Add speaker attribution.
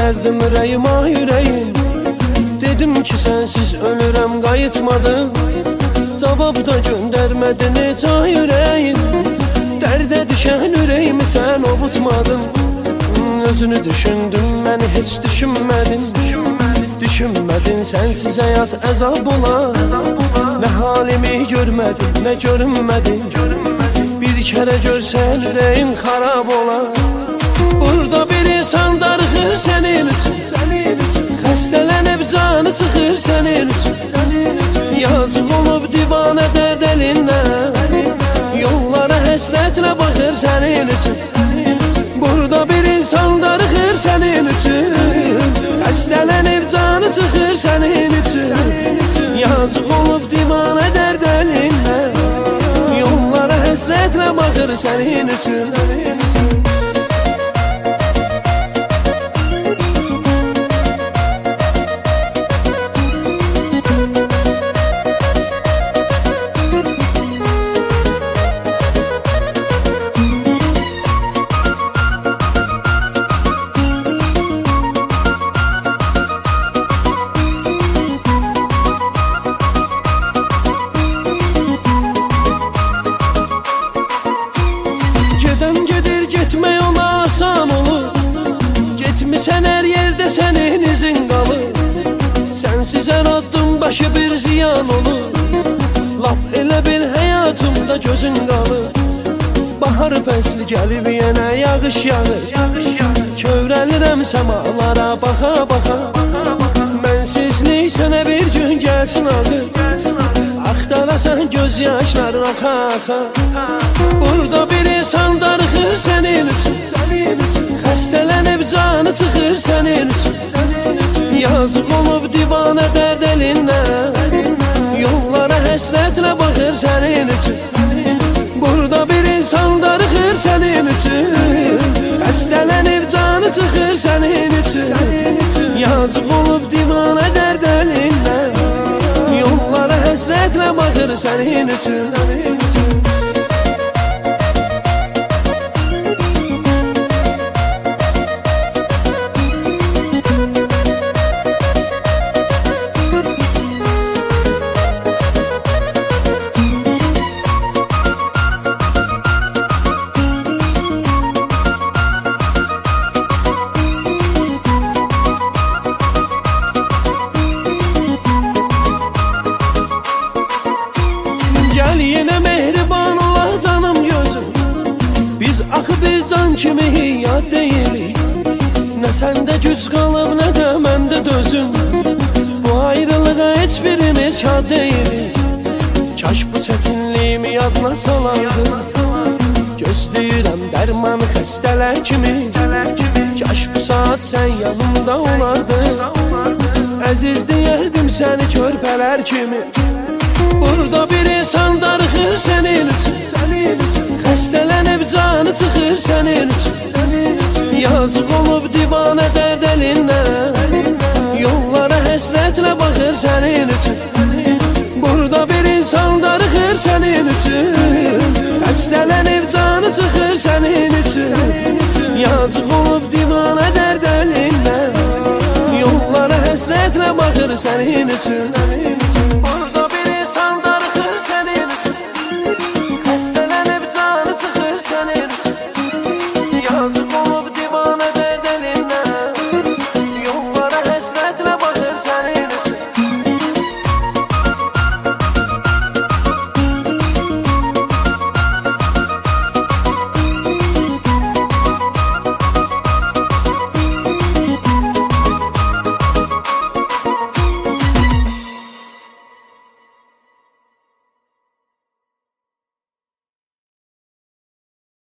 Speaker 1: dərdim ürəyim, ah ürəyim. Dedim ki sensiz ölürəm, qayıtmadın. Cavab da göndərmədin heç, ah ürəyim. Dərdə düşən ürəyimi sən ovutmadın. Özünü düşündün, məni heç düşünmədin. Düşünmədin, sensiz həyat əzab olar. Nə halimi görmədin, nə görünmədin. Bir kərə görsən ürəyin xarab olar. Burada bir insan darıxır sənin üçün. Xəstələnib canı çıxır sənin üçün. Yazıq olub divanə dərd əlindən. Yollara həsrətlə baxır sənin üçün. Burada bir insan darıxır sənin üçün. Xəstələnib canı çıxır sənin üçün. Yazıq olub divanə dərd əlindən. Yollara həsrətlə baxır sənin üçün. Getmək ona asan olur. Getmisən hər yerdə sənin izin qalır. Sənsiz hər addım başı bir ziyan olur. Lap elə bir həyatımda gözün qalır. Bahar fəsli gəlib yenə yağış yağır. Kövrəlirəm səmalara baxa baxa. Mənsizlik sənə bir gün gəlsin ağır. Axtarasan göz yaşların axa axa. Burada bir insan darıxır sənin üçün. Xəstələnib canı çıxır sənin üçün. Yazıq olub divanə dərd əlindən. Yollara həsrətlə baxır sənin üçün. Burada bir insan darıxır sənin üçün. Xəstələnib canı çıxır sənin üçün. Yazıq olub divanə dərd əlindən. Yollara həsrətlə baxır sənin üçün. Gəl yenə mehriban ola canım gözüm. Biz axı bir can kimi yad deyilik. Nə səndə güc qalıb, nə də məndə dözüm. Bu ayrılığa heç birimiz şad deyilik. Kaş bu çətinliyimi yadına salardı. Gözləyirəm dərman xəstələr kimi. Kaş bu saat sən yanımda olardı. Əziz deyərdim səni körpələr kimi. Burada bir insan darıxır sənin üçün. Xəstələnib canı çıxır sənin üçün. Yazıq olub divanə dərd əlindən. Yollara həsrətlə baxır sənin üçün. Burada bir insan darıxır sənin üçün. Xəstələnib canı çıxır sənin üçün. Yazıq olub divanə dərd əlindən. Yollara həsrətlə baxır sənin üçün.